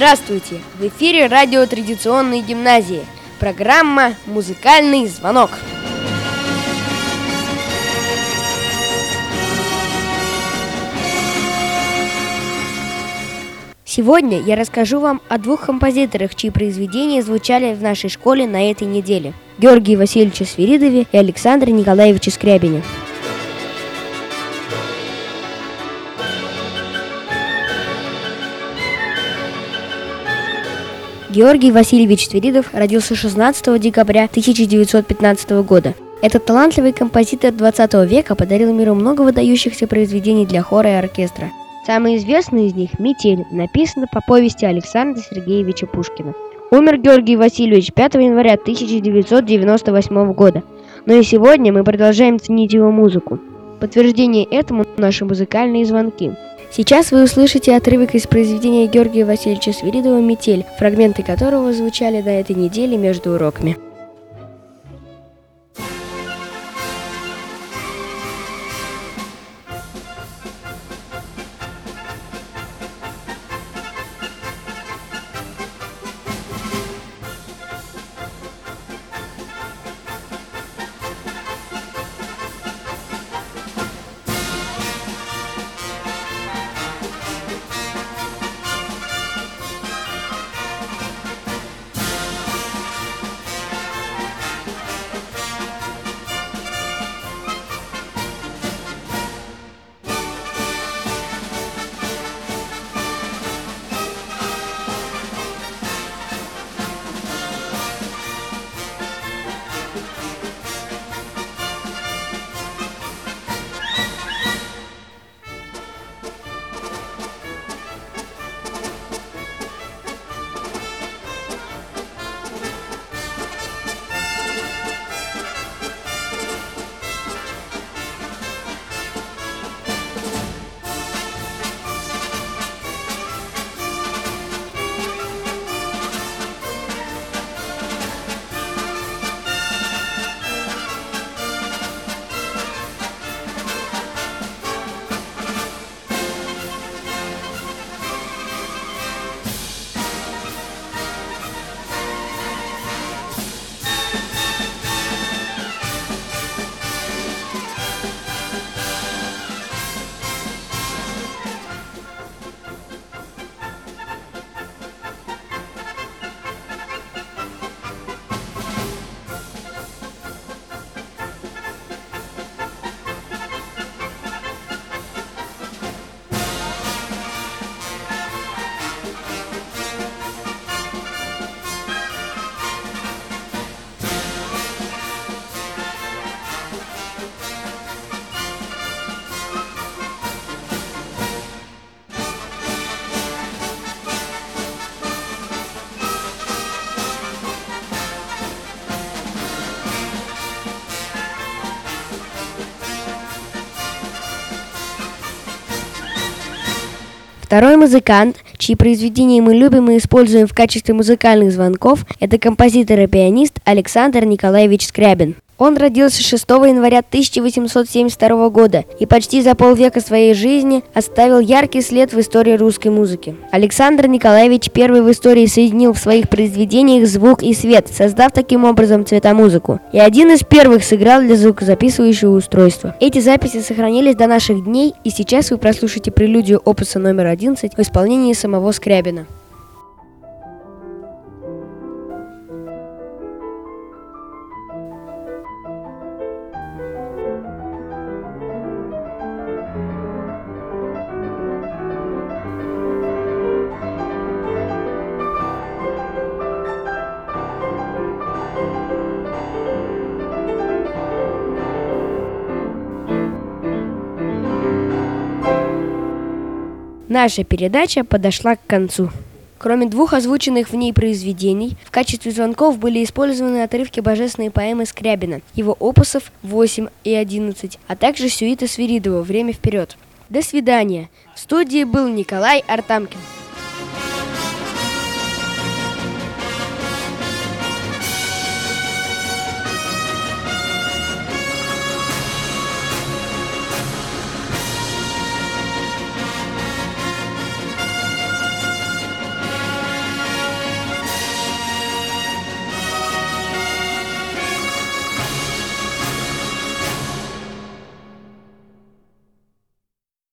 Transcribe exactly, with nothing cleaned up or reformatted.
Здравствуйте! В эфире радио традиционной гимназии. Программа «Музыкальный звонок». Сегодня я расскажу вам о двух композиторах, чьи произведения звучали в нашей школе на этой неделе: Георгии Васильевиче Свиридове и Александре Николаевиче Скрябине. Георгий Васильевич Свиридов родился шестнадцатого декабря тысяча девятьсот пятнадцатого года. Этот талантливый композитор двадцатого века подарил миру много выдающихся произведений для хора и оркестра. Самый известный из них «Метель» написана по повести Александра Сергеевича Пушкина. Умер Георгий Васильевич пятого января тысяча девятьсот девяносто восьмого года. Но и сегодня мы продолжаем ценить его музыку. Подтверждение этому наши музыкальные звонки. Сейчас вы услышите отрывок из произведения Георгия Васильевича Свиридова «Метель», фрагменты которого звучали на этой неделе между уроками. Второй музыкант, чьи произведения мы любим и используем в качестве музыкальных звонков, это композитор и пианист Александр Николаевич Скрябин. Он родился шестого января тысяча восемьсот семьдесят второго года и почти за полвека своей жизни оставил яркий след в истории русской музыки. Александр Николаевич первый в истории соединил в своих произведениях звук и свет, создав таким образом цветомузыку. И один из первых сыграл для звукозаписывающего устройства. Эти записи сохранились до наших дней, и сейчас вы прослушаете прелюдию опуса номер одиннадцать в исполнении самого Скрябина. Наша передача подошла к концу. Кроме двух озвученных в ней произведений, в качестве звонков были использованы отрывки божественной поэмы Скрябина, его опусов восемь и одиннадцать, а также сюита Свиридова «Время вперед». До свидания. В студии был Николай Артамкин.